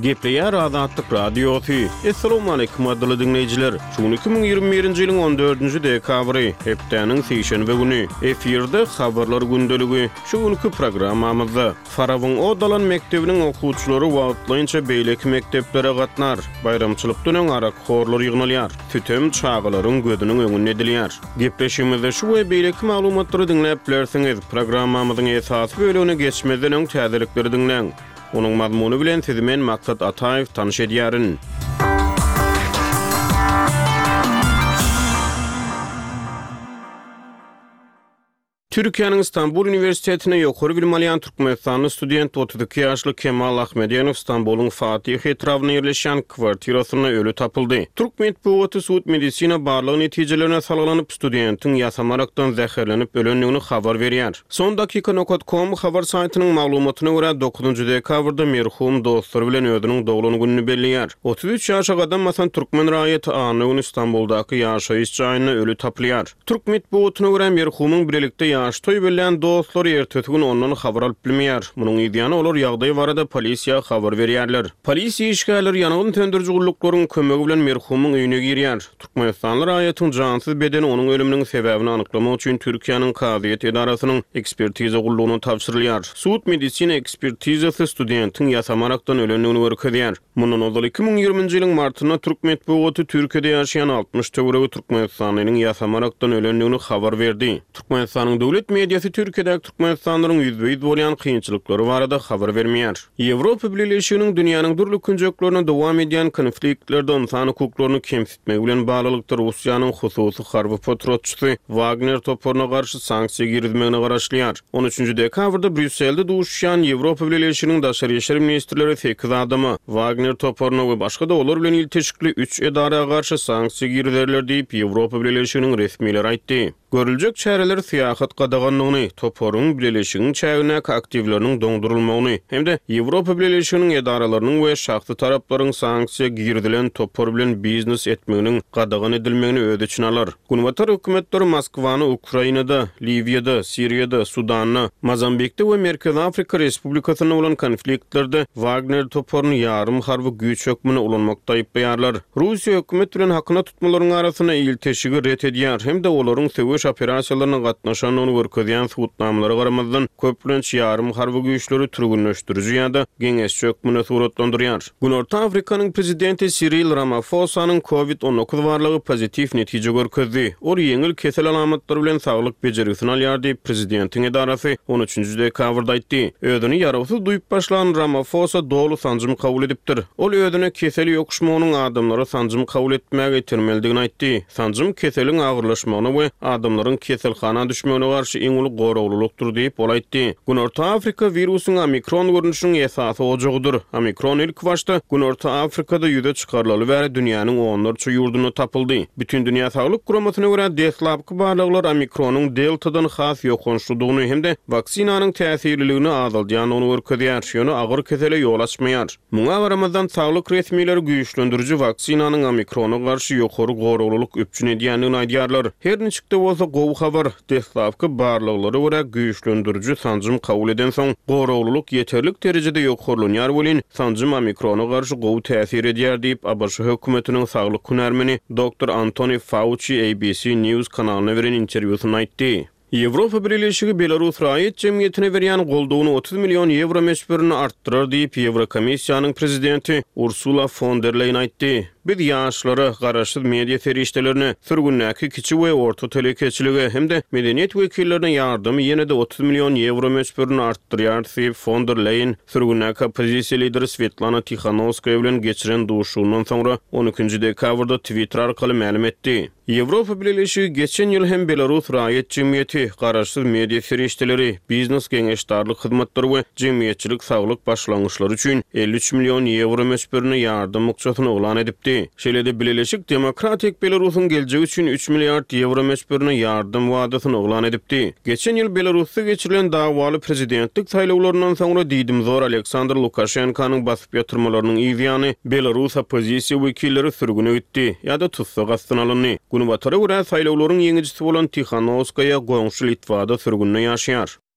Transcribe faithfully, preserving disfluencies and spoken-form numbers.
Gepleýär Azatlyk Radiosu. Assalamu alaykum adly dinleýijiler. Şu iki bin ýygrimi birinji ýylyň on dördünji dekabry, hepdeniň seýşenbe güni efirde habarlar gündeligi. Şu günki programmamyzda Farawyň Odalan mektebiniň okuwçylary wagtlaýynça beýleki mekteplere gatnar. Bayramçylyk dönen arakxorlar ýygnalýar. Tütem çağalaryň gözüniň öňünde edilýär. Gepleşimizde şu we beýleki maglumatlary dinläp bilersiňiz. Programmamyzyň esasy bölügine geçmeden öň täzelikleri dinleň. Onun mazmunu bilen sizi men Maksat Ataev tanış edýärin. Türkiýanyň Istanbul Üniversitetine ýokary bilim alýan türkmenistanly student otuz iki ýaşly Kemal Ahmedýanow Istanbulyň Fatih etrawyna ýerleşen kwartirasyna ölü tapyldy. Türk medeniýeti Suud medisina barlyk netijelerine salgylanyp studentiň ýasamarakdan zäherlenip ölenligini habar berýär. Son dakika nokta com habar saýtynyň maglumatyna görä dokuzunji dekabrda merhum dostlary bilen özüniň dogulany gününi belliýär. otuz üç ýaşa adam masan türkmen raýaty anyň Istanbuldaky ýaşaýyş jaýyna ölü tapylýar. Türk medeniýetine görä merhumyň birlikde Yaştoy bilen dostlar ertesi gün ondan habar alıp bilmeýär. Munyň ýa-da olar ýagdaý barada polisiýa habar berýärler. Polisiýa işgärler ýanygyny söndürjü gulluklarynın kömegi bilen merhumyň öýüne girýär. Türkmenistanly raýatyň jansyz bedeni onuň ölüminiň sebäbini anyklamak üçin Türkiýanyň Kadyýet edarasynyň ekspertiza gullugyna tapşyrylýar. Suud medisina ekspertizasy studentiň ýasamarakdan ölenligini görkezýär. Mundan ozal iki bin ýygrimiňji ýylyň martyna Türk medeniýeti Türkiýede ýaşaýan altmış töweregi türkmenistanyň ýasamarakdan ölenligini habar berdi. Türkmenistanyň döwlet mediýasy Türkiýede türkmenistanyň ýüzbeýiz bolýan kynçylyklary barada habar bermeýär. Ýewropa Birleşiginiň dünýäniň durly künjeklerine dowam edýän konfliktlerden insan hukuklaryny kemsitmek bilen baglanykda Russiýanyň hususy harby patriotçysy Wagner toporuna garşy sanksiýa girizmegine garaşlýar. on üçünji dekabrda Brüsselde duşýan Ýewropa Birleşiginiň daşary işler ministrleri sekiz adamy Wagner toporuny we başga da olar bilen ilteşikli üç edara garşy sanksiýa girizerler diýip Ýewropa Birleşiginiň resmiýetleri aýtdy. Görüljek çäreler syýasat gadaganlygyny, toporuň Birleşiginiň çägine aktivleriniň doňdurulmagyny hemde Ýewropa Birleşiginiň edaralarynyň we şahsy taraplaryň sanksiýa girdilen topor bilen biznes etmeginiň gadagan edilmegini öz içine alar. Günwatar hökümetleri Moskwany Ukrainada, Liviýada, Siriýada, Sudanna, Mozambikde we Merkezi Afrika Respublikasyna bolan konfliktlerde Wagner toporuny ýarym harby güýç hökmüne ulanmakda aýplaýarlar. Russiýa hökümet bilen hakyna tutmalaryň arasyna ilteşigi ret edýär hemde olaryň söwüş operasiýalaryna gatnaşanyny görkezýän suwutnamalara garamazdan köplenç ýarym harby güýçleri türgünleşdirýär ýa-da geňeşçi hökmüne suratlandyrýar. Günorta Afrikanyň prezidenti Cyril Ramaphosa-nyň kovid on dokuz barlygy pozitiv netije görkezdi. Ol ýeňil kesel alamatlary bilen saglyk bejerisini alýar diýip prezidentiň edarasy on üçünji dekabrda aýtdy. Özüni ýaragsy duýup başlanan Ramaphosa dolu sanjym kabul edipdir. Ol özüne kesel ýokuşmagynyň adamlara sanjym kabul etmäge ýetirmeligini aýtdy. Sanjym keseliň agyrlaşmagyna we adamlaryň keselhana düşmegine garşy iň uly goraglylykdyr diýip ol aýtdy. Günorta Afrika virusyň omikron görnüşiniň esasy ojagydyr. Omikron ilk başda Günorta Afrikada ýüze çykarlaly we dünýäniň onlarça ýurduna tapyldy. Bütün dünýä saglyk guramatyna görä dehlapky barlyklar omikronyň deltadan has ýokunçlygyny hemde vaksinanyň täsirliligini azaldýan onu görkezýär. Şonu agyr kesele ýol açmaýar. Muňa garamazdan saglyk resmiýetleri güýçlendiriji vaksinanyň omikrona garşy ýokary goraglylyk öpçün edýänligini aýdýarlar. Her niçikde bolsa gowy habar dehlapky barlyklary görä güýçlendiriji sanjym kabul eden soň goraglylyk ýeterlik derejede ýokarlanýar bolan sanjym omikrona garşy gowy täsir edýär diýip A B S hökümetiniň saglyk hünärmeni doktor Anthony Fauci A B C News kanalyna beren interwýusynda aýtdy. Ýewropa Birleşigi Belarus raýat jemgyýetine berýän goldugyny otuz million euro meşberini artdyrar diýip Ýewrokomissiýanyň prezidenti Ursula von der Leyen aýtdy. Biz ýaşlara garaşsyz media feriştelerini sürgünläki kiçi we orta telekeçiligi hemde medeniýet wekillerine ýardymy ýene-de otuz million euro meşberini artdyrýar diýip von der Leyen sürgünläki opozisiýa lideri Svetlana Tikhanovskaya bilen geçiren duşugynyň soňra on üçünji dekabrda Twitter arkaly ma'lum etdi. Ýewropa Birleşigi geçen ýyl hem Belarus raýat jemgyýeti, garaşsyz media ferişteleri, biznes geňeşdarlyk hyzmatlary we jemgyýetçilik saglyk başlangyçlary üçin elli üç million euro meşberini ýardym muksatyny oglan edipdi. Şeýle-de Birleşik Demokratik Belarusyň geljegi üçin üç milliard euro meşberini ýardym wadasyny oglan edipdi. Geçen ýyl Belarusda geçirilen dawaly prezidentlik saýlawlarynyň soňra diýdim zor Aleksandr Lukashenkanyň basyp ýatyrmalarynyň ýygyny Belarus opozisiýa wekilleri sürgüne gitdi ýa-da tutsak astyna alyndy. Günwatyra görä saýlawlaryň ýeňijisi bolan Tikhanovskaya goňşy Litvada sürgünde ýaşaýar.